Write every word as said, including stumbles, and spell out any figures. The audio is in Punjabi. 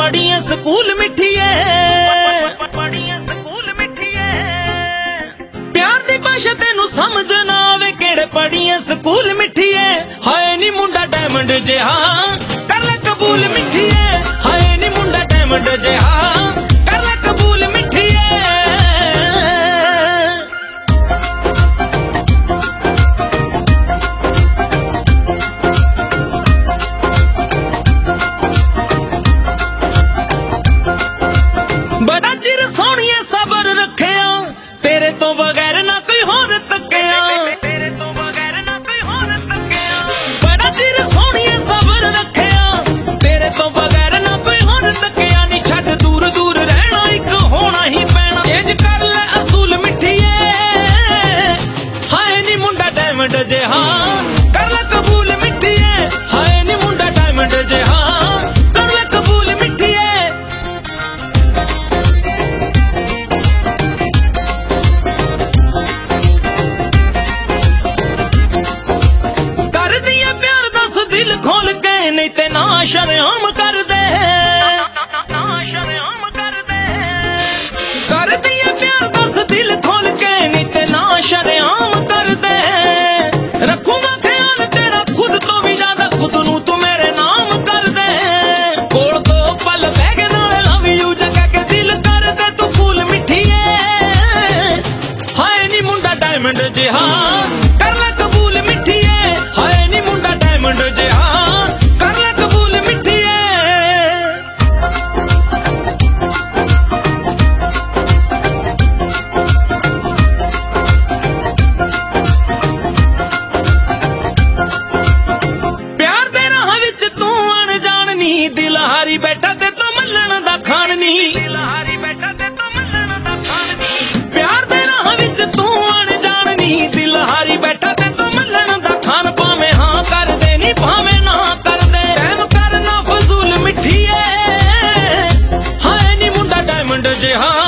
ਪੜੀਆਂ ਸਕੂਲ ਮਿੱਠੀਏ ਪਿਆਰ ਦੀ ਭਾਸ਼ਾ ਤੈਨੂੰ ਸਮਝ ਨਾ ਆਵੇ ਕਿਹੜੇ ਪੜੀਆਂ ਸਕੂਲ ਮਿੱਠੀਏ ਹਾਏ ਨੀ ਮੁੰਡਾ ਡਾਇਮੰਡ ਜਿਹਾ ਕਰ ਲੈ ਕਬੂਲ ਮਿੱਠੀਏ ਹਾਏ ਨੀ ਮੁੰਡਾ ਡਾਇਮੰਡ ਜਿਹਾ ਕਰ ਲੈ ਕਬੂਲ ਮਿੱਠੀਏ ਬੜਾ ਚਿਰ ਸੋਹਣੀਏ ਸਬਰ ਰੱਖਿਆ ਤੇਰੇ ਤੋਂ ਬਗੈਰ ਨਾ ਕੋਈ ਹੋਰ ਤੱਕਿਆ ਤੇਰੇ ਤੋਂ ਬਗੈਰ ਨਾ ਕੋਈ ਹੋਰ ਤੱਕਿਆ ਬੜਾ ਚਿਰ ਸੋਹਣੀਏ ਸਬਰ ਰੱਖਿਆ ਤੇਰੇ ਤੋਂ ਬਗੈਰ ਨਾ ਕੋਈ ਹੋਰ ਤੱਕਿਆ ਨੀ ਛੱਡ ਦੂਰ ਦੂਰ ਰਹਿਣਾ ਇੱਕ ਹੋਣਾ ਹੀ ਪੈਣਾ ਇੰਜ ਕਰ ਲੈ ਅਸੂਲ ਮਿੱਠੀਏ ਹਾਏ ਨੀ ਮੁੰਡਾ ਡਾਇਮੰਡ ਜਿਹਾ ਕਰ ਲੈ ਕਬੂਲ ਮਿੱਠੀਏ ਹਾਏ ਨੀ ਮੁੰਡਾ ਡਾਇਮੰਡ ਜਿਹਾ ਕਰ ਲੈ ਕਬੂਲ ਮਿੱਠੀਏ ਖੋਲ ਕੇ ਨਹੀਂ ਤੇ ਨਾ ਸ਼ਰਮ ਕਰਦੇ ਨਾ ਸ਼ਰਮ ਕਰਦੇ ਕਰਦੀ ਏ ਪਿਆਰ ਦੱਸ ਦਿਲ ਖੋਲ ਕੇ ਨਹੀਂ ਤੇ ਨਾ ਸ਼ਰਮ ਕਰਦੇ ਰੱਖੂਗਾ ਖਿਆਲ ਤੇਰਾ ਖੁਦ ਤੋਂ ਵੀ ਜ਼ਿਆਦਾ ਖੁਦ ਨੂੰ ਤੂੰ ਮੇਰੇ ਨਾਮ ਕਰਦੇ ਕੋਲ ਤੋਂ ਪਲ ਬਹਿ ਕੇ ਨਾਲ ਲਵ ਯੂ ਜਗਾ ਕੇ ਦਿਲ ਕਰਦੇ ਤੂੰ ਫੂਲ ਮਿੱਠੀਏ ਹਾਏ ਨੀ ਮੁੰਡਾ ਡਾਇਮੰਡ ਜਿਹਾ ਕਰ ਲੈ ਕਬੂਲ ਮਿੱਠੀਏ ਹਾਏ ਨੀ ਮੁੰਡਾ ਡਾਇਮੰਡ ਜਿਹਾ ਦਿਲ ਹਾਰੀ ਬੈਠਾ ਤੇ ਤੂੰ ਮੱਲਣ ਦਾ ਖਾਣ ਨੀ ਦਿਲ ਹਾਰੀ ਬੈਠਾ ਤੇ ਤੂੰ ਮੱਲਣ ਦਾ ਖਾਣ ਨੀ ਪਿਆਰ ਦੇ ਰਾਹ ਵਿੱਚ ਤੂੰ ਅਣਜਾਣ ਨੀ ਦਿਲ ਹਾਰੀ ਬੈਠਾ ਤੇ ਤੂੰ ਮੱਲਣ ਦਾ ਖਾਣ ਭਾਵੇਂ ਹਾਂ ਕਰਦੇ ਨੀ ਭਾਵੇਂ ਨਾ ਕਰਦੇ ਟਾਈਮ ਕਰਨਾ ਫਜ਼ੂਲ ਮਿੱਠੀਏ ਹਾਏ ਨੀ ਮੁੰਡਾ ਡਾਇਮੰਡ ਜਿਹਾ